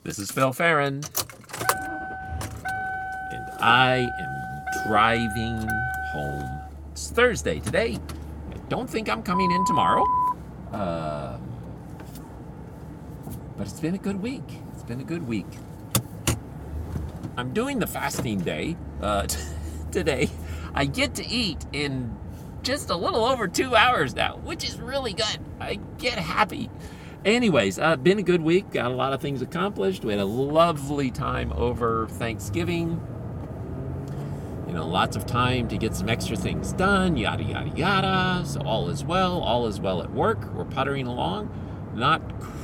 This is Phil Farron, and I am driving home. It's Thursday today. I don't think I'm coming in tomorrow, but it's been a good week. I'm doing the fasting day today. I get to eat in just a little over 2 hours now, which is really good. I get happy. Anyways, been a good week. Got a lot of things accomplished. We had a lovely time over Thanksgiving. You know, lots of time to get some extra things done, yada, yada, yada. So all is well. All is well at work. We're puttering along. We're not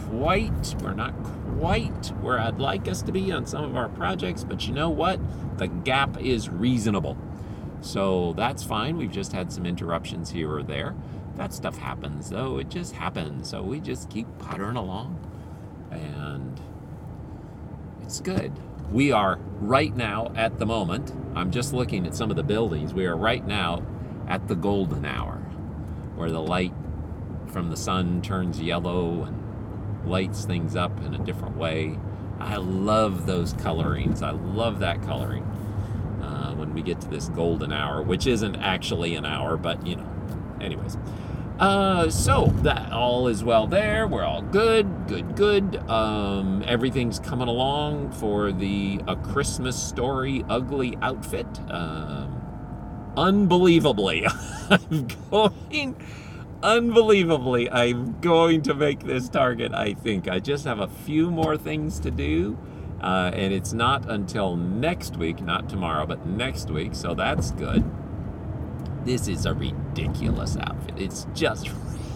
quite where I'd like us to be on some of our projects, but you know what? The gap is reasonable. So that's fine. We've just had some interruptions here or there. That stuff happens, though. It just happens. So we just keep puttering along. And it's good. We are right now, at the moment, I'm just looking at some of the buildings. We are right now at the golden hour, where the light from the sun turns yellow and lights things up in a different way. I love those colorings. I love that coloring. When we get to this golden hour, which isn't actually an hour, but you know, anyways. So that all is well there. We're all good. Everything's coming along for the A Christmas Story ugly outfit. Unbelievably, I'm going to make this target, I think. I just have a few more things to do. And it's not until next week, not tomorrow, but next week, so that's good. This is a ridiculous outfit. It's just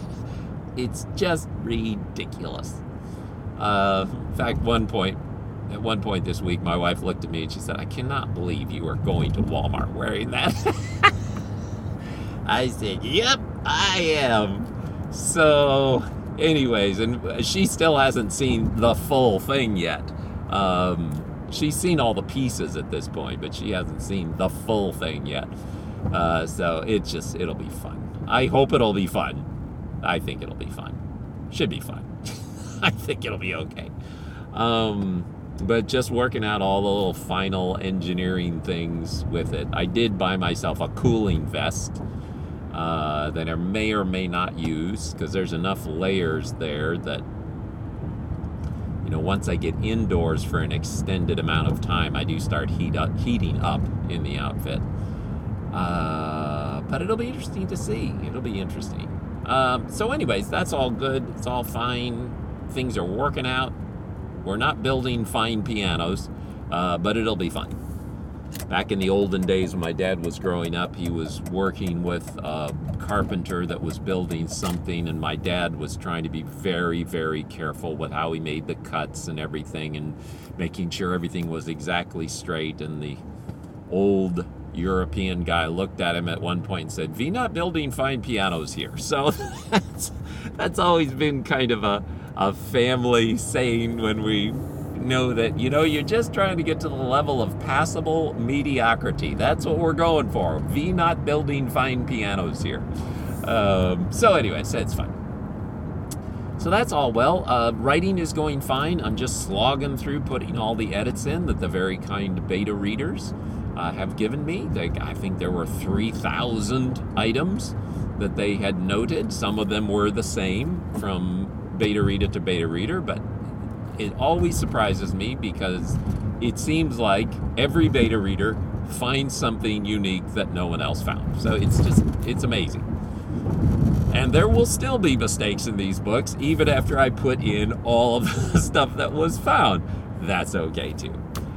ridiculous. In fact, at one point this week, my wife looked at me and she said, "I cannot believe you are going to Walmart wearing that." I said, "Yep, I am." So, anyways, and she still hasn't seen the full thing yet. She's seen all the pieces at this point, but she hasn't seen the full thing yet. So it'll be fun. I hope it'll be fun. I think it'll be fun. Should be fun. I think it'll be okay. But just working out all the little final engineering things with it. I did buy myself a cooling vest that I may or may not use, because there's enough layers there that, you know, once I get indoors for an extended amount of time, I do start heating up in the outfit. But it'll be interesting to see. It'll be interesting. So anyways, that's all good. It's all fine. Things are working out. We're not building fine pianos, but it'll be fun. Back in the olden days when my dad was growing up, he was working with a carpenter that was building something, and my dad was trying to be very, very careful with how he made the cuts and everything, and making sure everything was exactly straight. And the old European guy looked at him at one point and said, "We're not building fine pianos here." So that's always been kind of a family saying when we know that, you know, you're just trying to get to the level of passable mediocrity. That's what we're going for. We not building fine pianos here. So anyways, it's fun. So that's all well. Writing is going fine. I'm just slogging through putting all the edits in that the very kind beta readers have given me. I think there were 3,000 items that they had noted. Some of them were the same from beta reader to beta reader, but it always surprises me because it seems like every beta reader finds something unique that no one else found. So it's amazing. And there will still be mistakes in these books, even after I put in all of the stuff that was found. That's okay too.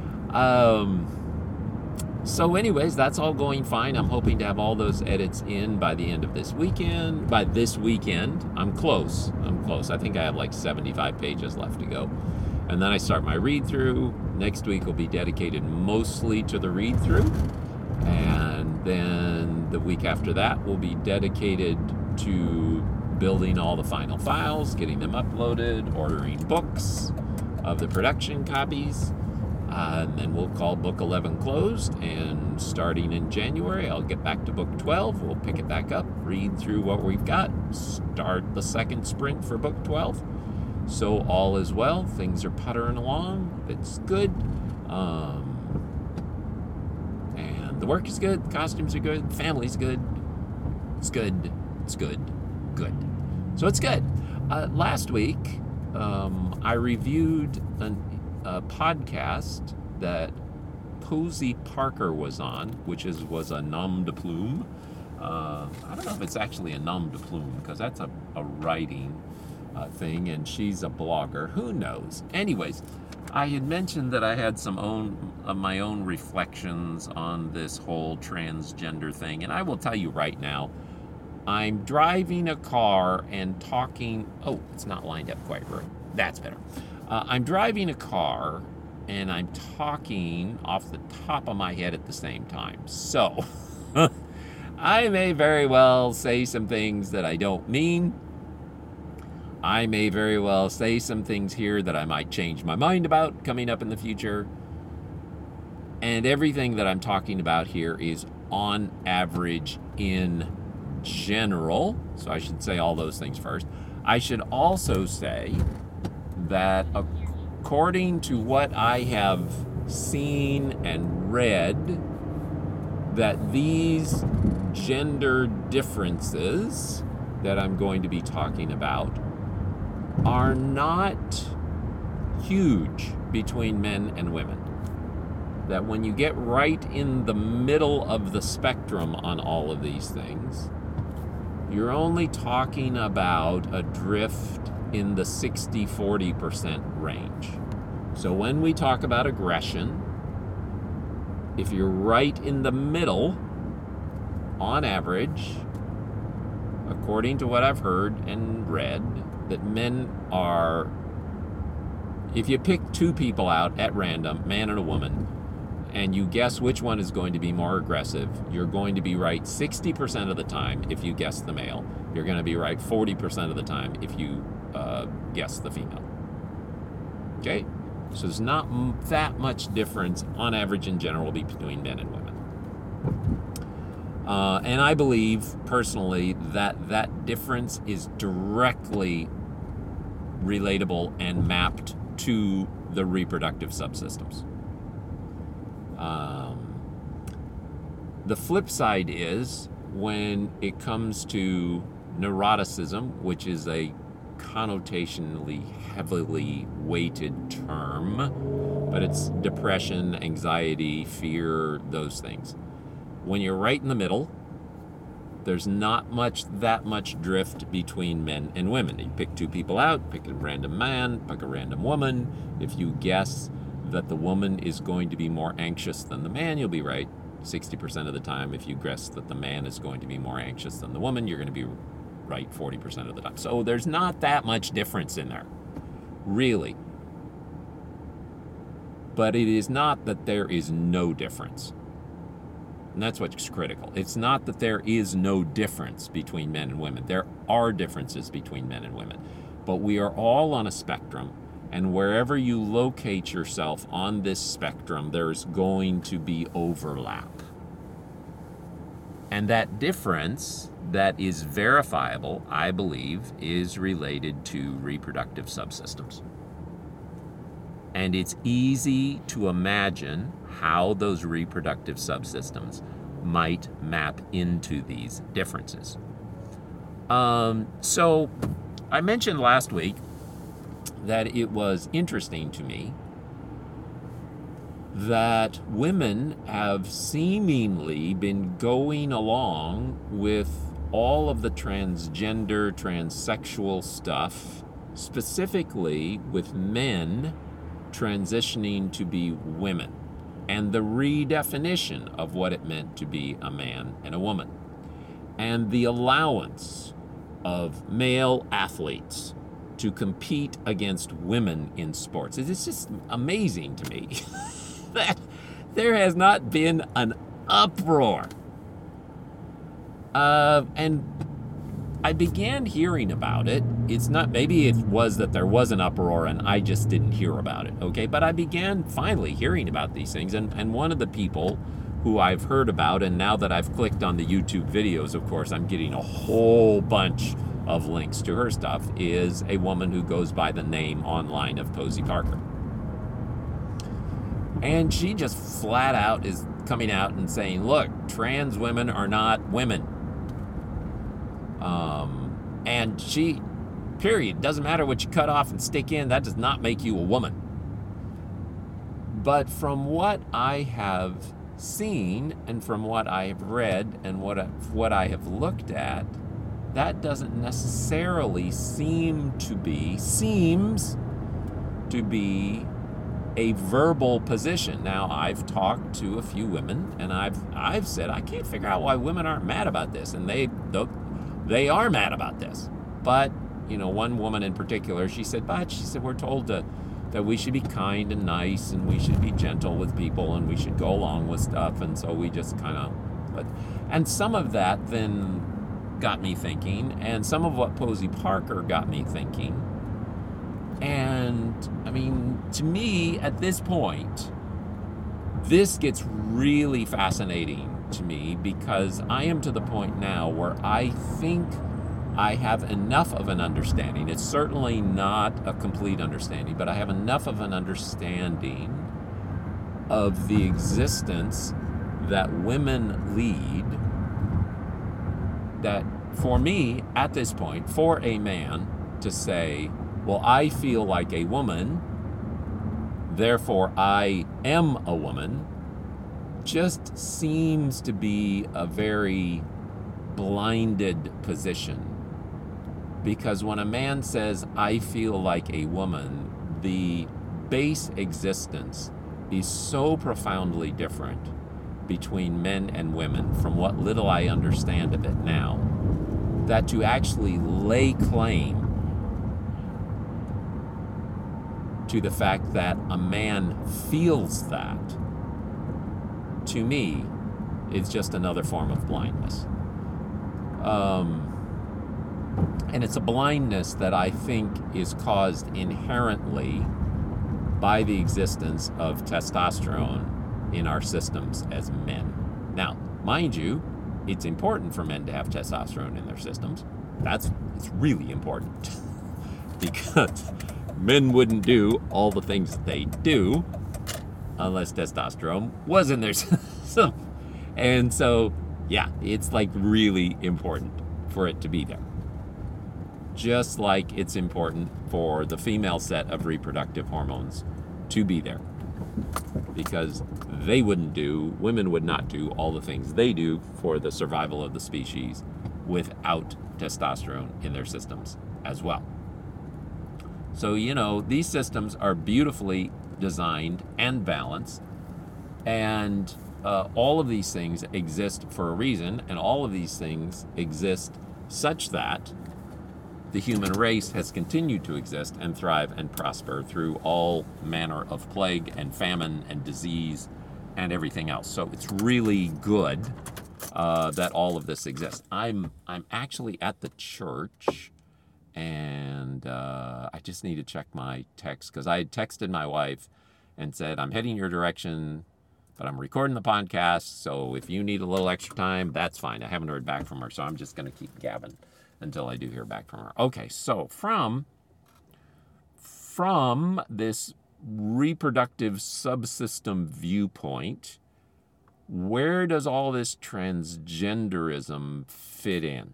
So anyways, that's all going fine. I'm hoping to have all those edits in by the end of this weekend. By this weekend, I'm close. I think I have like 75 pages left to go. And then I start my read-through. Next week will be dedicated mostly to the read-through. And then the week after that will be dedicated to building all the final files, getting them uploaded, ordering books of the production copies. And then we'll call book 11 closed, and starting in January, I'll get back to book 12. We'll pick it back up, read through what we've got, start the second sprint for book 12. So all is well. Things are puttering along. It's good. And the work is good. The costumes are good. The family's good. It's good. It's good. Good. So it's good. Last week, I reviewed a podcast that Posey Parker was on, which was a nom de plume. I don't know if it's actually a nom de plume, because that's a writing thing, and she's a blogger. Who knows? Anyways, I had mentioned that I had some of my own reflections on this whole transgender thing, and I will tell you right now, I'm driving a car and talking. Oh, it's not lined up quite right. That's better. I'm driving a car and I'm talking off the top of my head at the same time. So I may very well say some things that I don't mean. I may very well say some things here that I might change my mind about coming up in the future. And everything that I'm talking about here is on average in general. So I should say all those things first. I should also say that according to what I have seen and read, that these gender differences that I'm going to be talking about are not huge between men and women. That when you get right in the middle of the spectrum on all of these things, you're only talking about a drift in the 60-40% range. So when we talk about aggression, if you're right in the middle, on average, according to what I've heard and read, that men are, if you pick two people out at random, man and a woman, and you guess which one is going to be more aggressive, you're going to be right 60% of the time if you guess the male. You're going to be right 40% of the time if you guess the female. Okay? So there's not that much difference on average in general between men and women. And I believe personally that that difference is directly relatable and mapped to the reproductive subsystems. The flip side is when it comes to neuroticism, which is a connotationally heavily weighted term, but it's depression, anxiety, fear, those things. When you're right in the middle, there's not that much drift between men and women. You pick two people out, pick a random man, pick a random woman. If you guess that the woman is going to be more anxious than the man, you'll be right 60% of the time. If you guess that the man is going to be more anxious than the woman, you're going to be right 40% of the time. So there's not that much difference in there, really. But it is not that there is no difference. And that's what's critical. It's not that there is no difference between men and women. There are differences between men and women. But we are all on a spectrum. And wherever you locate yourself on this spectrum, there's going to be overlap. And that difference that is verifiable, I believe, is related to reproductive subsystems. And it's easy to imagine how those reproductive subsystems might map into these differences. So I mentioned last week that it was interesting to me that women have seemingly been going along with all of the transgender, transsexual stuff, specifically with men transitioning to be women, and the redefinition of what it meant to be a man and a woman, and the allowance of male athletes to compete against women in sports. It's just amazing to me that there has not been an uproar. And I began hearing about it. It's not, maybe it was that there was an uproar and I just didn't hear about it, okay? But I began finally hearing about these things, and one of the people who I've heard about, and now that I've clicked on the YouTube videos, of course, I'm getting a whole bunch of links to her stuff is a woman who goes by the name online of Posey Parker. And she just flat out is coming out and saying, look, trans women are not women. And she, period, doesn't matter what you cut off and stick in, that does not make you a woman. But from what I have seen and from what I have read and what I have looked at, that doesn't necessarily seems to be a verbal position. Now, I've talked to a few women, and I've said, I can't figure out why women aren't mad about this, and they are mad about this. But, one woman in particular, she said, we're told that we should be kind and nice, and we should be gentle with people, and we should go along with stuff, and so we just kind of, and some of that then got me thinking, and some of what Posey Parker got me thinking. And, to me, at this point, this gets really fascinating to me because I am to the point now where I think I have enough of an understanding. It's certainly not a complete understanding, but I have enough of an understanding of the existence that women lead that, for me, at this point, for a man to say, well, I feel like a woman, therefore I am a woman, just seems to be a very blinded position. Because when a man says, I feel like a woman, the base existence is so profoundly different between men and women, from what little I understand of it now, that to actually lay claim to the fact that a man feels that, to me, is just another form of blindness. And it's a blindness that I think is caused inherently by the existence of testosterone in our systems as men. Now, mind you, it's important for men to have testosterone in their systems. It's really important because men wouldn't do all the things that they do unless testosterone was in their system. And so, yeah, it's like really important for it to be there. Just like it's important for the female set of reproductive hormones to be there. Because women would not do all the things they do for the survival of the species without testosterone in their systems as well. So, these systems are beautifully designed and balanced, and all of these things exist for a reason, and all of these things exist such that the human race has continued to exist and thrive and prosper through all manner of plague and famine and disease and everything else. So it's really good that all of this exists. I'm actually at the church, and I just need to check my text because I had texted my wife and said, I'm heading your direction, but I'm recording the podcast, so if you need a little extra time, that's fine. I haven't heard back from her, so I'm just going to keep gabbing until I do hear back from her. Okay, so from this reproductive subsystem viewpoint, where does all this transgenderism fit in?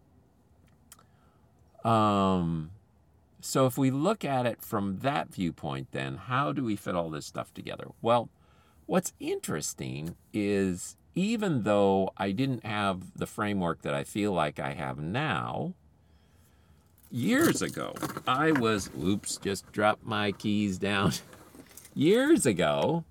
So if we look at it from that viewpoint, then how do we fit all this stuff together? Well, what's interesting is even though I didn't have the framework that I feel like I have now, years ago, just dropped my keys down. Years ago,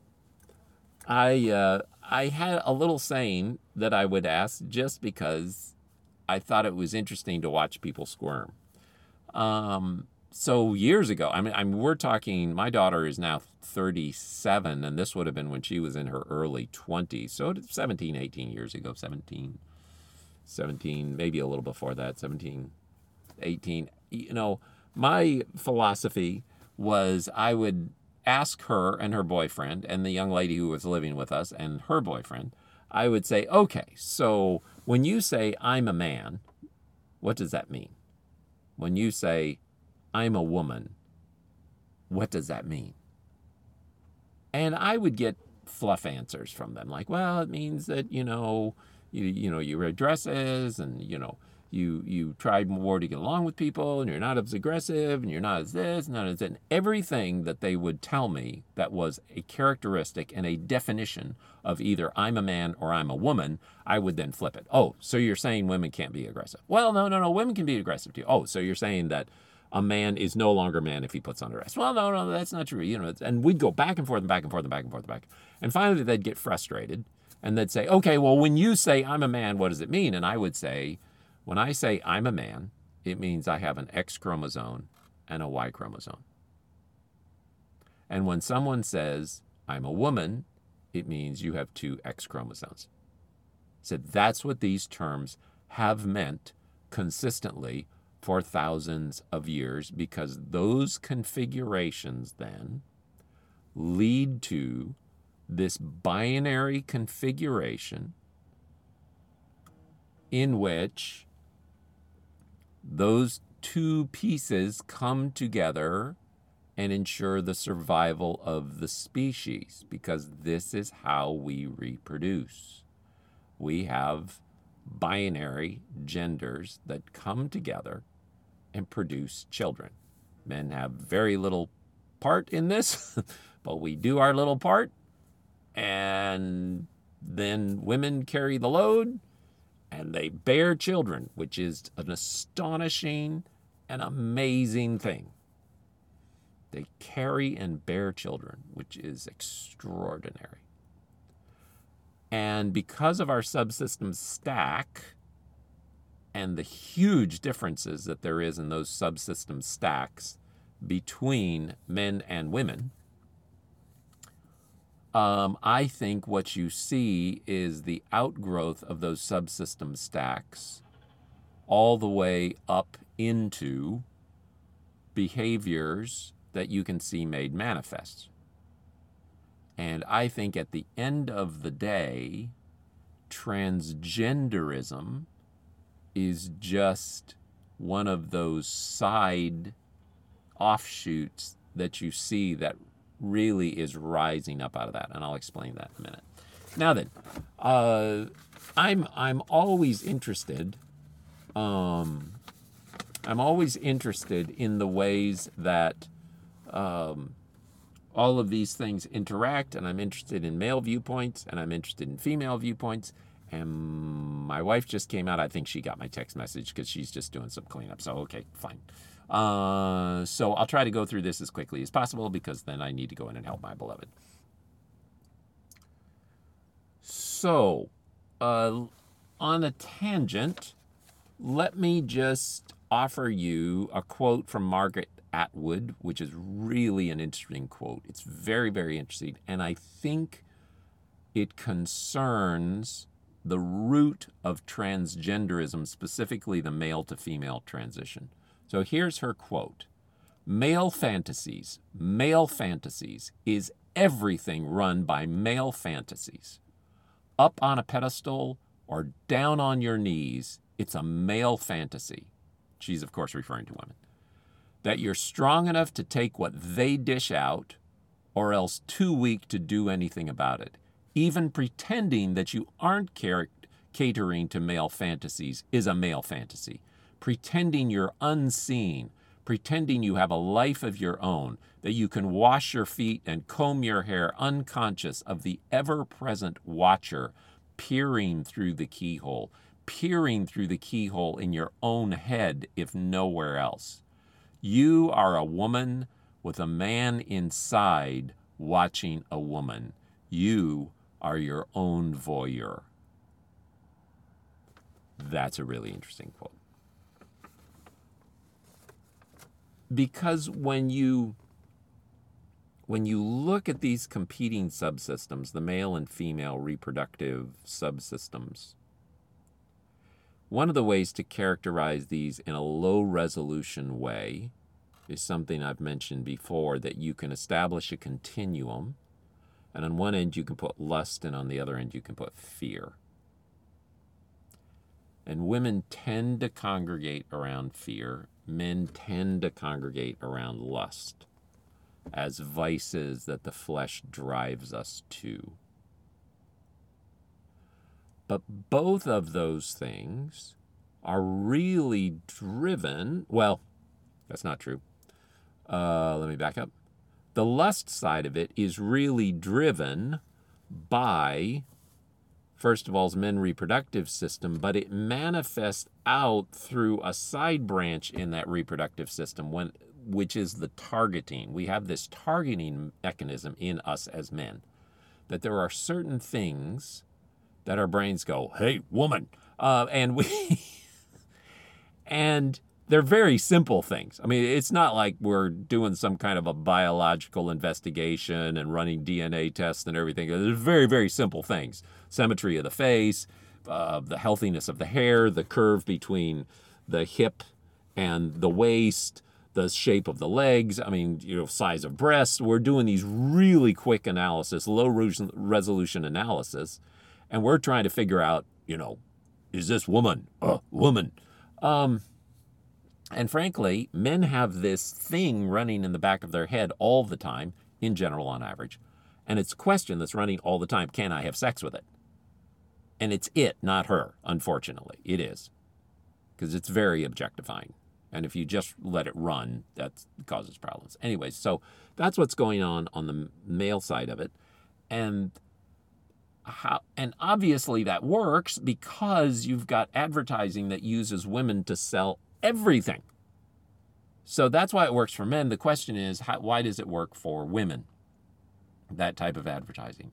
I had a little saying that I would ask just because I thought it was interesting to watch people squirm. So years ago, we're talking, my daughter is now 37, and this would have been when she was in her early 20s. So 17, 18 years ago, 17, maybe a little before that, 17, 18. My philosophy was I would ask her and her boyfriend and the young lady who was living with us and her boyfriend, I would say, okay, so when you say I'm a man, what does that mean? When you say, I'm a woman, what does that mean? And I would get fluff answers from them, like, well, it means that, you wear dresses, and, you tried more to get along with people, and you're not as aggressive, and you're not as this, not as that. And everything that they would tell me that was a characteristic and a definition of either I'm a man or I'm a woman, I would then flip it. Oh, so you're saying women can't be aggressive? Well, no, women can be aggressive too. Oh, so you're saying that a man is no longer a man if he puts on a dress? Well, no, that's not true. And we'd go back and forth and back and forth and back and forth and back. And finally, they'd get frustrated, and they'd say, okay, well, when you say I'm a man, what does it mean? And I would say, when I say I'm a man, it means I have an X chromosome and a Y chromosome. And when someone says I'm a woman, it means you have two X chromosomes. So that's what these terms have meant consistently for thousands of years, because those configurations then lead to this binary configuration in which those two pieces come together and ensure the survival of the species, because this is how we reproduce. We have binary genders that come together and produce children. Men have very little part in this, but we do our little part, and then women carry the load, and they bear children, which is an astonishing and amazing thing. They carry and bear children, which is extraordinary. And because of our subsystem stack and the huge differences that there is in those subsystem stacks between men and women, I think what you see is the outgrowth of those subsystem stacks all the way up into behaviors that you can see made manifest. And I think at the end of the day, transgenderism is just one of those side offshoots that you see that really is rising up out of that, and I'll explain that in a minute. Now then, I'm always interested. I'm always interested in the ways that all of these things interact, and I'm interested in male viewpoints, and I'm interested in female viewpoints. And my wife just came out. I think she got my text message because she's just doing some cleanup. So okay, fine. So I'll try to go through this as quickly as possible, because then I need to go in and help my beloved. So, on a tangent, let me just offer you a quote from Margaret Atwood, which is really an interesting quote. It's very, very interesting. And I think it concerns the root of transgenderism, specifically the male to female transition. So here's her quote. Male fantasies is everything run by male fantasies. Up on a pedestal or down on your knees, it's a male fantasy. She's, of course, referring to women. That you're strong enough to take what they dish out, or else too weak to do anything about it. Even pretending that you aren't catering to male fantasies is a male fantasy. Pretending you're unseen, pretending you have a life of your own, that you can wash your feet and comb your hair unconscious of the ever-present watcher peering through the keyhole in your own head, if nowhere else. You are a woman with a man inside watching a woman. You are your own voyeur. That's a really interesting quote. Because when you look at these competing subsystems, the male and female reproductive subsystems, one of the ways to characterize these in a low-resolution way is something I've mentioned before, that you can establish a continuum, and on one end you can put lust, and on the other end you can put fear. And women tend to congregate around fear. Men tend to congregate around lust as vices that the flesh drives us to. But both of those things are really driven, well, that's not true. Let me back up. The lust side of it is really driven by, first of all, the men's reproductive system, but it manifests out through a side branch in that reproductive system, which is the targeting. We have this targeting mechanism in us as men, that there are certain things that our brains go, hey, woman, and they're very simple things. I mean, it's not like we're doing some kind of a biological investigation and running DNA tests and everything. They're very, very simple things. Symmetry of the face, the healthiness of the hair, the curve between the hip and the waist, the shape of the legs, size of breasts. We're doing these really quick analysis, low resolution analysis, and we're trying to figure out, is this woman a woman? And frankly, men have this thing running in the back of their head all the time, in general, on average. And it's a question that's running all the time. Can I have sex with it? And it's it, not her, unfortunately. It is. Because it's very objectifying. And if you just let it run, that causes problems. Anyways, so that's what's going on the male side of it. And obviously that works because you've got advertising that uses women to sell everything. So that's why it works for men. The question is, why does it work for women? That type of advertising.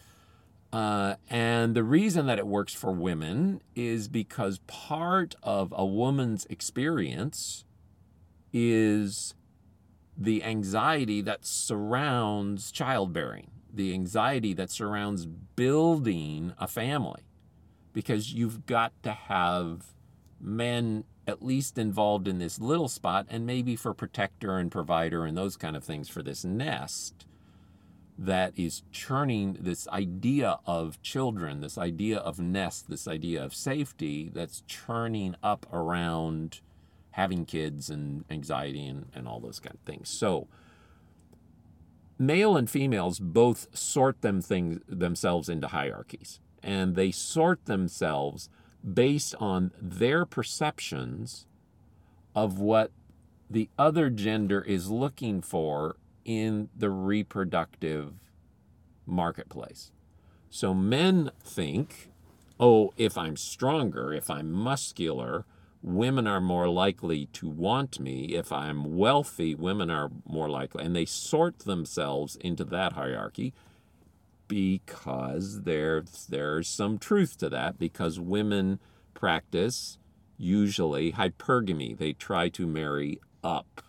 And the reason that it works for women is because part of a woman's experience is the anxiety that surrounds childbearing, the anxiety that surrounds building a family, because you've got to have men at least involved in this little spot, and maybe for protector and provider and those kind of things for this nest that is churning this idea of children, this idea of nest, this idea of safety that's churning up around having kids and anxiety and all those kind of things. So male and females both sort themselves into hierarchies, and they sort themselves based on their perceptions of what the other gender is looking for in the reproductive marketplace. So men think, if I'm stronger, if I'm muscular, women are more likely to want me. If I'm wealthy, women are more likely. And they sort themselves into that hierarchy because there's some truth to that, because women practice usually hypergamy. They try to marry up.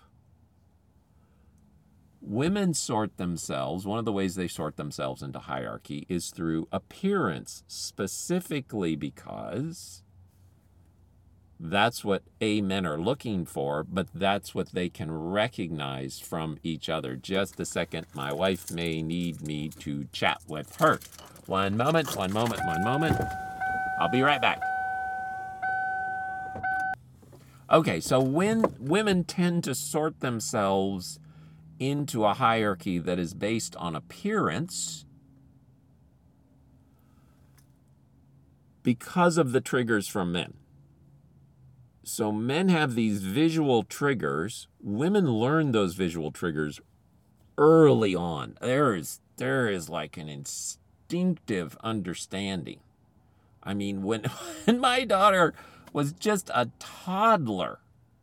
Women sort themselves, one of the ways they sort themselves into hierarchy is through appearance, specifically because that's what men are looking for, but that's what they can recognize from each other. Just a second, my wife may need me to chat with her. One moment. I'll be right back. Okay, so when women tend to sort themselves into a hierarchy that is based on appearance because of the triggers from men. So men have these visual triggers. Women learn those visual triggers early on. There is like an instinctive understanding. I mean, when my daughter was just a toddler,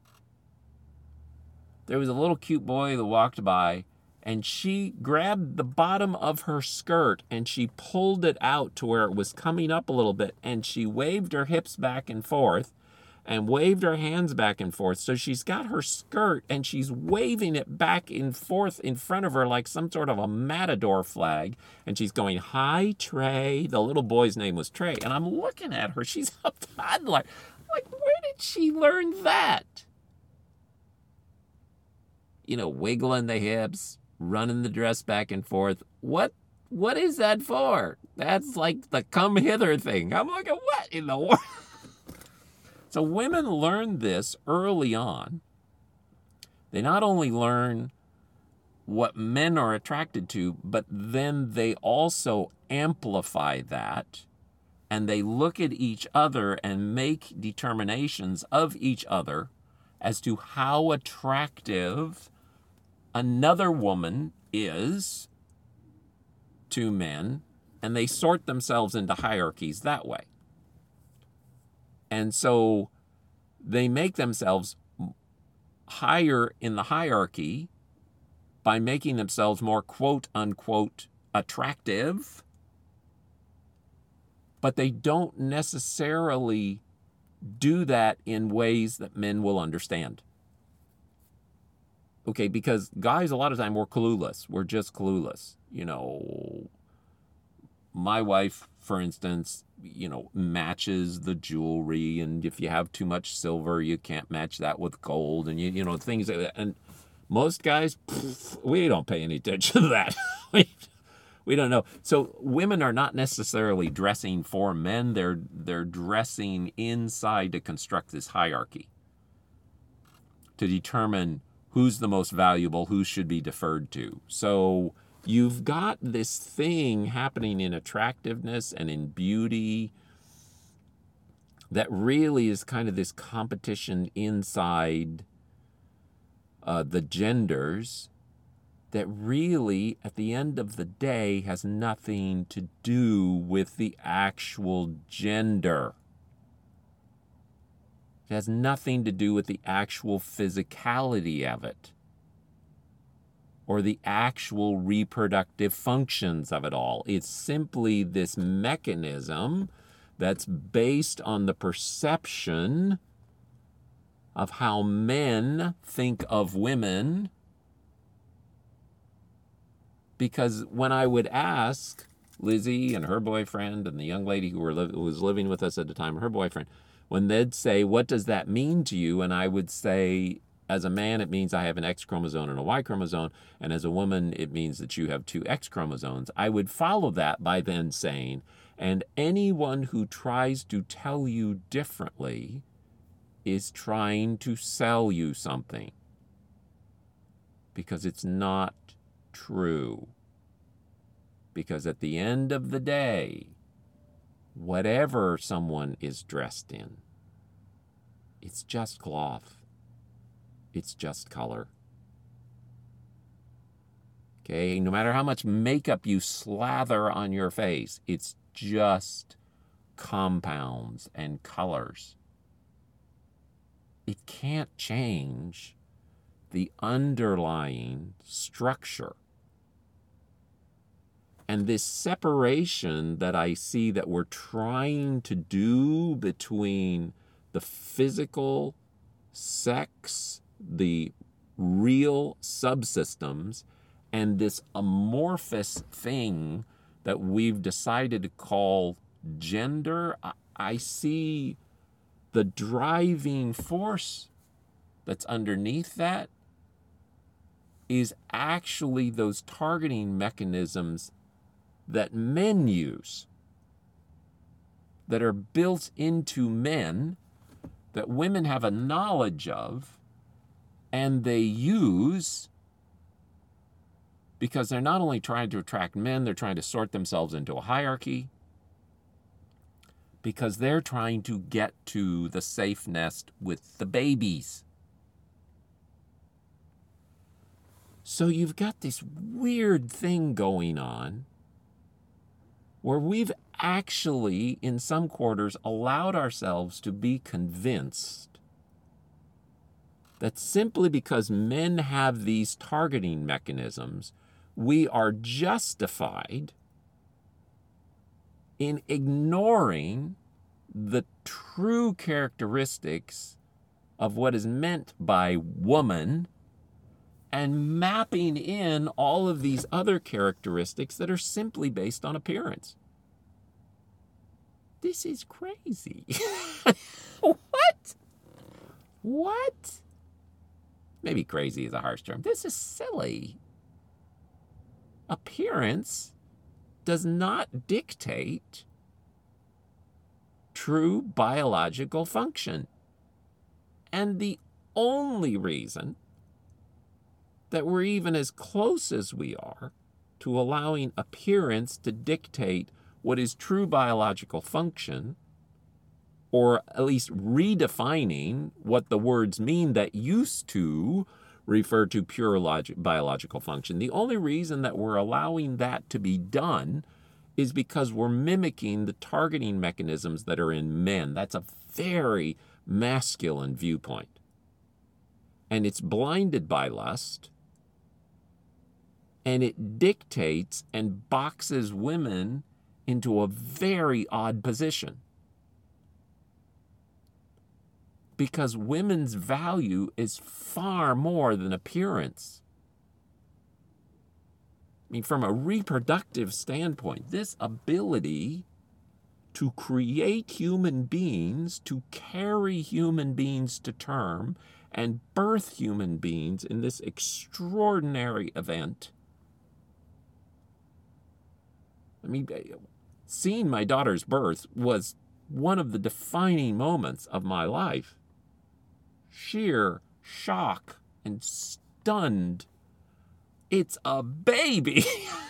there was a little cute boy that walked by, and she grabbed the bottom of her skirt and she pulled it out to where it was coming up a little bit, and she waved her hips back and forth and waved her hands back and forth. So she's got her skirt and she's waving it back and forth in front of her like some sort of a matador flag. And she's going, "Hi, Trey." The little boy's name was Trey. And I'm looking at her. She's a toddler. Like, where did she learn that? Wiggling the hips, running the dress back and forth. What is that for? That's like the come hither thing. I'm like, what in the world? So women learn this early on. They not only learn what men are attracted to, but then they also amplify that, and they look at each other and make determinations of each other as to how attractive another woman is to men, and they sort themselves into hierarchies that way. And so they make themselves higher in the hierarchy by making themselves more quote-unquote attractive, but they don't necessarily do that in ways that men will understand. Okay, because guys, a lot of time, we're clueless. We're just clueless. You know, my wife, for instance, matches the jewelry, and if you have too much silver, you can't match that with gold, and things like that. And most guys, we don't pay any attention to that. We don't know. So women are not necessarily dressing for men. They're dressing inside to construct this hierarchy, to determine who's the most valuable, who should be deferred to. So you've got this thing happening in attractiveness and in beauty that really is kind of this competition inside the genders that really, at the end of the day, has nothing to do with the actual gender. It has nothing to do with the actual physicality of it, or the actual reproductive functions of it all. It's simply this mechanism that's based on the perception of how men think of women. Because when I would ask Lizzie and her boyfriend and the young lady who was living with us at the time, her boyfriend, when they'd say, what does that mean to you? And I would say, as a man, it means I have an X chromosome and a Y chromosome. And as a woman, it means that you have two X chromosomes. I would follow that by then saying, and anyone who tries to tell you differently is trying to sell you something. Because it's not true. Because at the end of the day, whatever someone is dressed in, it's just cloth. It's just color. Okay, no matter how much makeup you slather on your face, it's just compounds and colors. It can't change the underlying structure. And this separation that I see that we're trying to do between the physical, sex, the real subsystems, and this amorphous thing that we've decided to call gender, I see the driving force that's underneath that is actually those targeting mechanisms that men use, that are built into men, that women have a knowledge of, and they use because they're not only trying to attract men, they're trying to sort themselves into a hierarchy, because they're trying to get to the safe nest with the babies. So you've got this weird thing going on where we've actually, in some quarters, allowed ourselves to be convinced that simply because men have these targeting mechanisms, we are justified in ignoring the true characteristics of what is meant by woman and mapping in all of these other characteristics that are simply based on appearance. This is crazy. What? What? Maybe crazy is a harsh term. This is silly. Appearance does not dictate true biological function. And the only reason that we're even as close as we are to allowing appearance to dictate what is true biological function, or at least redefining what the words mean that used to refer to pure biological function. The only reason that we're allowing that to be done is because we're mimicking the targeting mechanisms that are in men. That's a very masculine viewpoint. And it's blinded by lust, and it dictates and boxes women into a very odd position. Because women's value is far more than appearance. I mean, from a reproductive standpoint, this ability to create human beings, to carry human beings to term, and birth human beings in this extraordinary event. I mean, seeing my daughter's birth was one of the defining moments of my life. Sheer shock and stunned. It's a baby.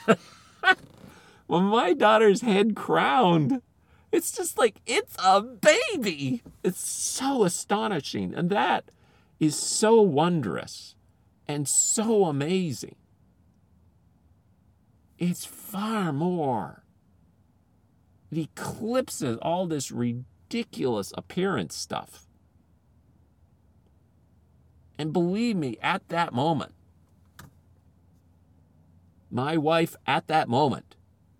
When my daughter's head crowned, it's just like, it's a baby. It's so astonishing. And that is so wondrous and so amazing. It's far more. It eclipses all this ridiculous appearance stuff. And believe me, at that moment, my wife at that moment,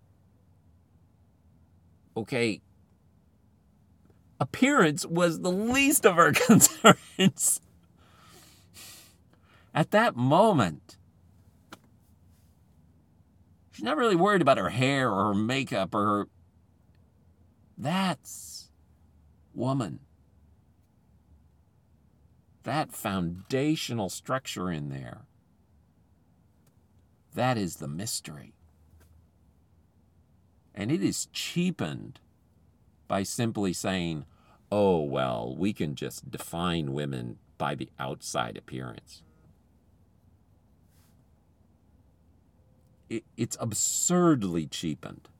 okay, appearance was the least of her concerns. At that moment, she's not really worried about her hair or her makeup or her... That's woman. That foundational structure in there, that is the mystery. And it is cheapened by simply saying, oh, well, we can just define women by the outside appearance. It's absurdly cheapened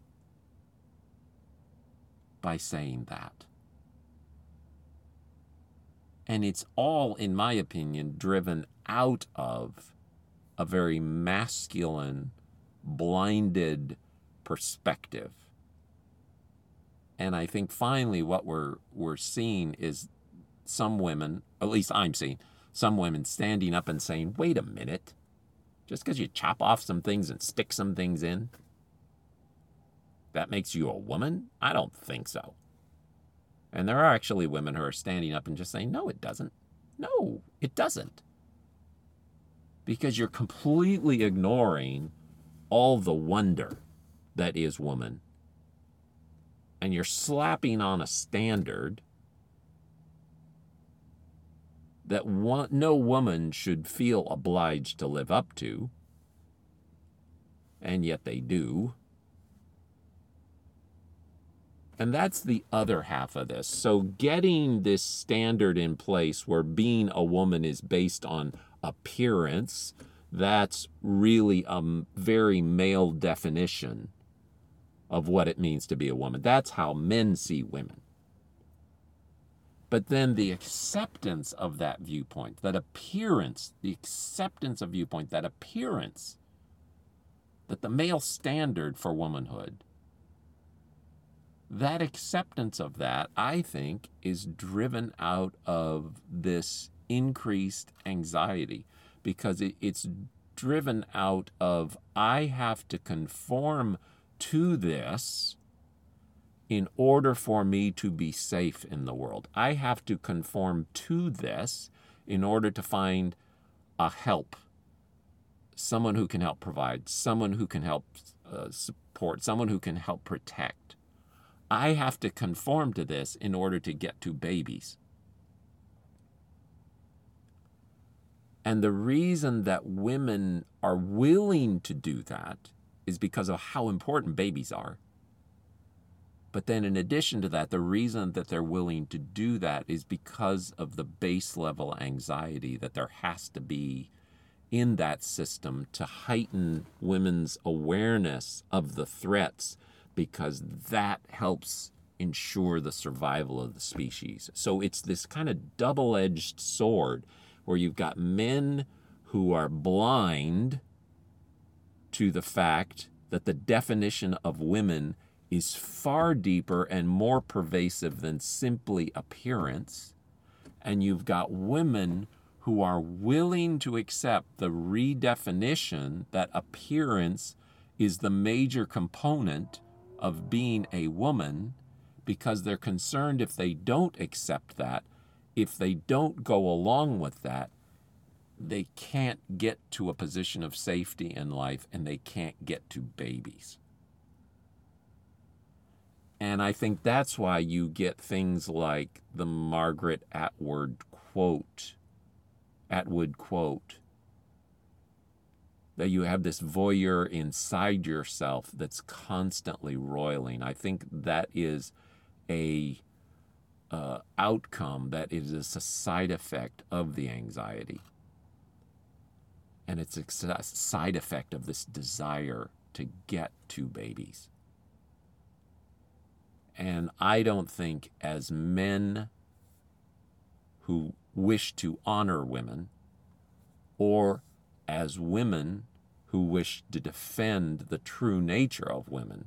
by saying that. And it's all, in my opinion, driven out of a very masculine, blinded perspective. And I think finally what we're seeing is some women, at least I'm seeing, some women standing up and saying, wait a minute, just because you chop off some things and stick some things in, that makes you a woman? I don't think so. And there are actually women who are standing up and just saying, no, it doesn't. No, it doesn't. Because you're completely ignoring all the wonder that is woman. And you're slapping on a standard that no woman should feel obliged to live up to. And yet they do. And that's the other half of this. So getting this standard in place where being a woman is based on appearance, that's really a very male definition of what it means to be a woman. That's how men see women. But then the acceptance of that viewpoint, that appearance, the acceptance of viewpoint, that appearance, that the male standard for womanhood, that acceptance of that, I think, is driven out of this increased anxiety, because it's driven out of, I have to conform to this in order for me to be safe in the world. I have to conform to this in order to find a help, someone who can help provide, someone who can help support, someone who can help protect. I have to conform to this in order to get to babies. And the reason that women are willing to do that is because of how important babies are. But then in addition to that, the reason that they're willing to do that is because of the base level anxiety that there has to be in that system to heighten women's awareness of the threats, because that helps ensure the survival of the species. So it's this kind of double-edged sword where you've got men who are blind to the fact that the definition of women is far deeper and more pervasive than simply appearance. And you've got women who are willing to accept the redefinition that appearance is the major component of being a woman, because they're concerned if they don't accept that, if they don't go along with that, they can't get to a position of safety in life and they can't get to babies. And I think that's why you get things like the Margaret Atwood quote, that you have this voyeur inside yourself that's constantly roiling. I think that is a outcome, that is a side effect of the anxiety. And it's a side effect of this desire to get to babies. And I don't think, as men who wish to honor women, or as women who wish to defend the true nature of women,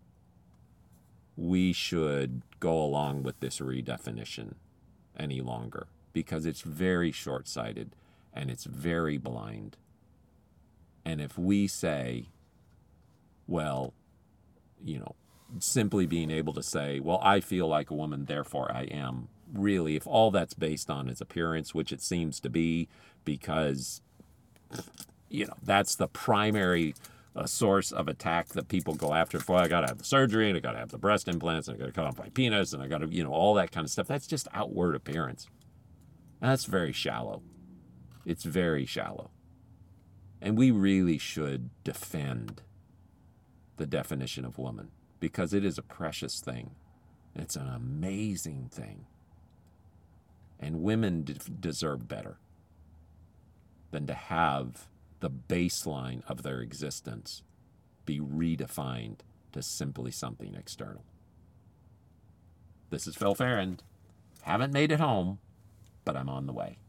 we should go along with this redefinition any longer, because it's very short-sighted and it's very blind. And if we say, well, simply being able to say, well, I feel like a woman, therefore I am, really, if all that's based on is appearance, which it seems to be, because, that's the primary source of attack that people go after. Well, I got to have the surgery, and I got to have the breast implants, and I got to cut off my penis, and I got to, all that kind of stuff. That's just outward appearance. And that's very shallow. It's very shallow. And we really should defend the definition of woman, because it is a precious thing. It's an amazing thing. And women deserve better than to have the baseline of their existence be redefined to simply something external. This is Phil Ferrand. Haven't made it home, but I'm on the way.